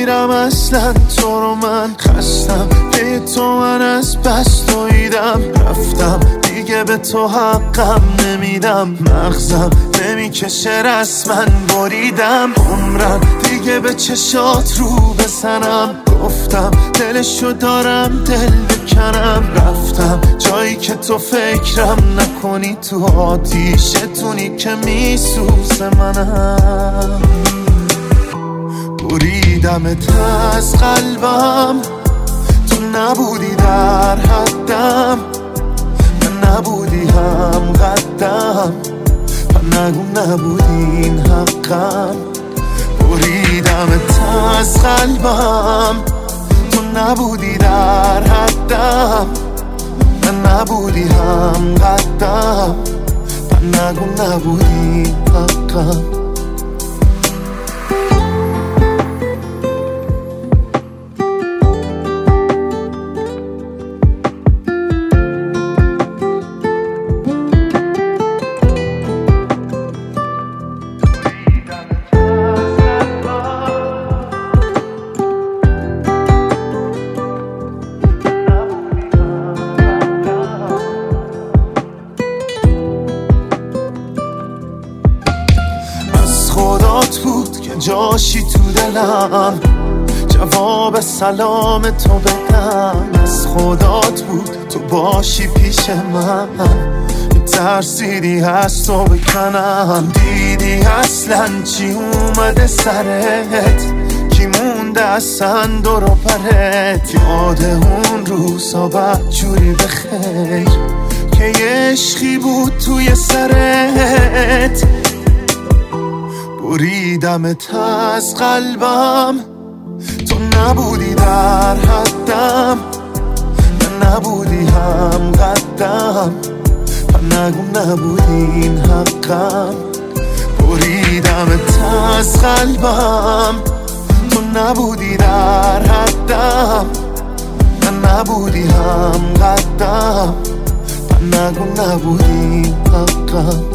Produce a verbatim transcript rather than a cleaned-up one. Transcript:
نمیرم اصلا تو رو، من خستم به تو، من از بس دویدم رفتم دیگه به تو حقم نمیدم، مغزم نمیکشه رسما بریدم، عمرم دیگه به چشات رو بزنم، گفتم دلشو دارم دل بکنم، رفتم جایی که تو فکرم نکنی، تو آتیشتونی که میسوزه منم، بریدمت از قلبم، تو نبودی در حدم، من نبودی هم قدم، و نگو نبودی این حقم، بریدمت از قلبم، تو نبودی در حدم، من نبودی هم قدم، و نگو نبودی حقم. خدات بود که جاشی تو دلم، جواب سلام تو بدم، از خدات بود تو باشی پیش من، ترسیدی از تو بکنم، دیدی اصلا چی اومده سرت، کی مونده اصلا دور و برت، یاد اون روزا بدجوری بخیر که یه عشقی بود توی سرت، بریدمت از قلبم، تو نبودی در حدم، من نبودی هم قدم، و نگو نبودی این حقم، بریدمت از قلبم، تو نبودی در حدم، من نبودی هم قدم، و نگو نبودی این حقم.